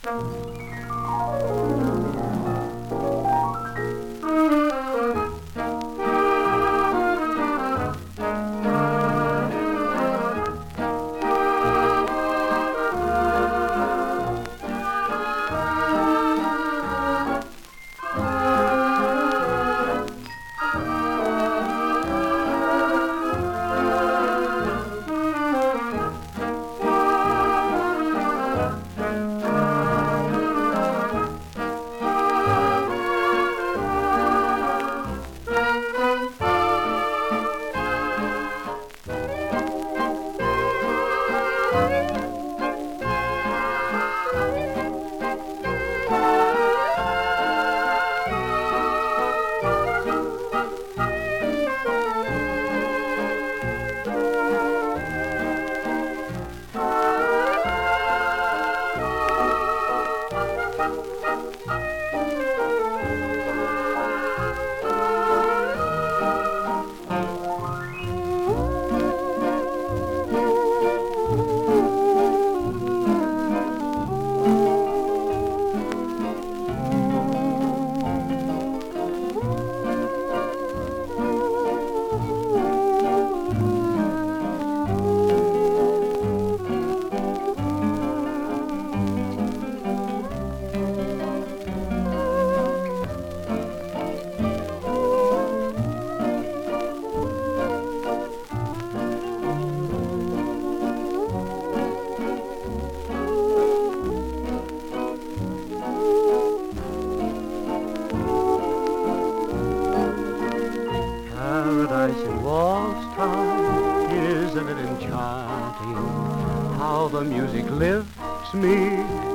Paradise in waltz time, isn't it enchanting? How the music lifts me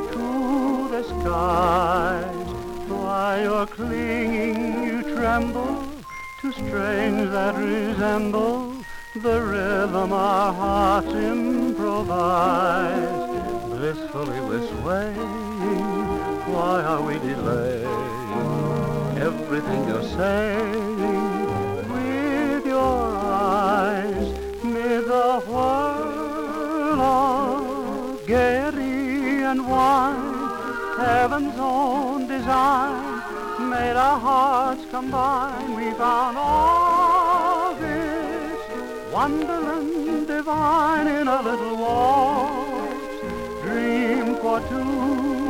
to the skies. While you're clinging, you tremble to strains that resemble the rhythm our hearts improvise. Blissfully we're swaying, why are we delaying? Everything you're saying with your eyes, mid the whirl of gaiety and wine, heaven's own design made our hearts combine. We found all this wonderland divine in a little waltz, dream for two